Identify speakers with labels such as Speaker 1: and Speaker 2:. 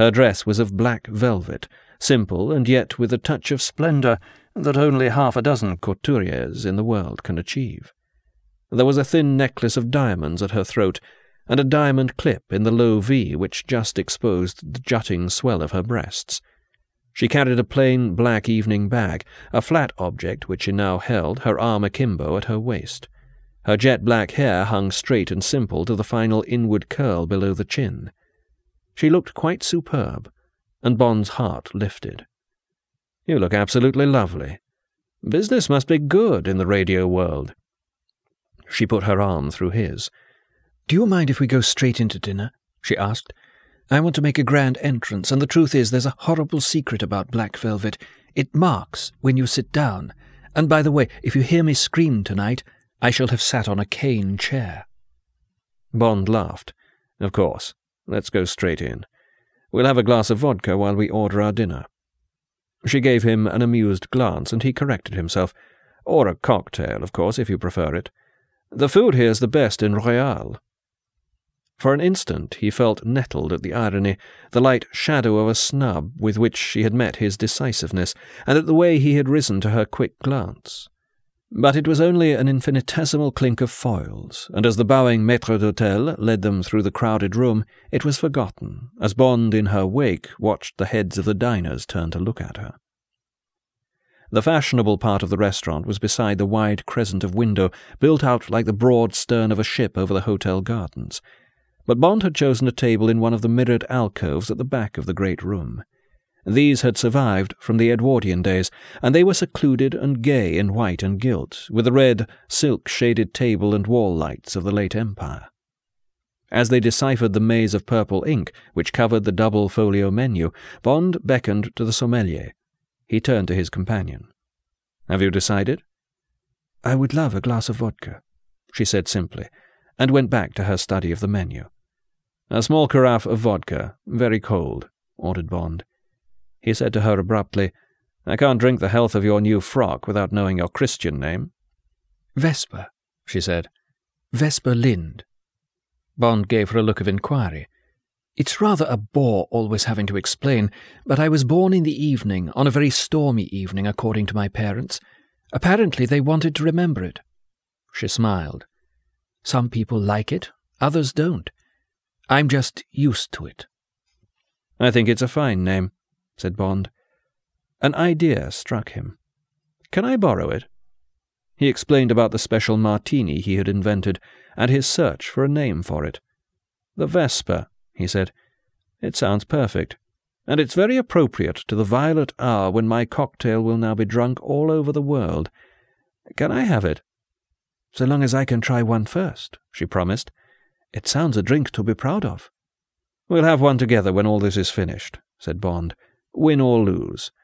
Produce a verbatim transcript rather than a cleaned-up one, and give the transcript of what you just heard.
Speaker 1: Her dress was of black velvet, simple and yet with a touch of splendour that only half a dozen couturiers in the world can achieve. There was a thin necklace of diamonds at her throat, and a diamond clip in the low V which just exposed the jutting swell of her breasts. She carried a plain black evening bag, a flat object which she now held, her arm akimbo, at her waist. Her jet-black hair hung straight and simple to the final inward curl below the chin. She looked quite superb, and Bond's heart lifted. "You look absolutely lovely. Business must be good in the radio world." She put her arm through his. "Do you mind if we go straight into dinner?" she asked. "I want to make a grand entrance, and the truth is there's a horrible secret about black velvet. It marks when you sit down. And by the way, if you hear me scream tonight, I shall have sat on a cane chair." Bond laughed. "Of course. Let's go straight in. We'll have a glass of vodka while we order our dinner." She gave him an amused glance, and he corrected himself. "Or a cocktail, of course, if you prefer it. The food here's the best in Royal." For an instant he felt nettled at the irony, the light shadow of a snub with which she had met his decisiveness, and at the way he had risen to her quick glance. But it was only an infinitesimal clink of foils, and as the bowing maître d'hôtel led them through the crowded room, it was forgotten, as Bond in her wake watched the heads of the diners turn to look at her. The fashionable part of the restaurant was beside the wide crescent of window built out like the broad stern of a ship over the hotel gardens, but Bond had chosen a table in one of the mirrored alcoves at the back of the great room. These had survived from the Edwardian days, and they were secluded and gay in white and gilt, with the red, silk-shaded table and wall lights of the late Empire. As they deciphered the maze of purple ink which covered the double-folio menu, Bond beckoned to the sommelier. He turned to his companion. "Have you decided?" "I would love a glass of vodka," she said simply, and went back to her study of the menu. "A small carafe of vodka, very cold," ordered Bond. He said to her abruptly, "I can't drink the health of your new frock without knowing your Christian name." "Vesper," she said. "Vesper Lind." Bond gave her a look of inquiry. "It's rather a bore always having to explain, but I was born in the evening, on a very stormy evening, according to my parents. Apparently they wanted to remember it." She smiled. "Some people like it, others don't. I'm just used to it." "I think it's a fine name," said Bond. An idea struck him. "Can I borrow it?" He explained about the special martini he had invented, and his search for a name for it. "The Vesper," he said. "It sounds perfect, and it's very appropriate to the violet hour when my cocktail will now be drunk all over the world. Can I have it?" "So long as I can try one first," she promised. "It sounds a drink to be proud of." "We'll have one together when all this is finished," said Bond. "Win or lose.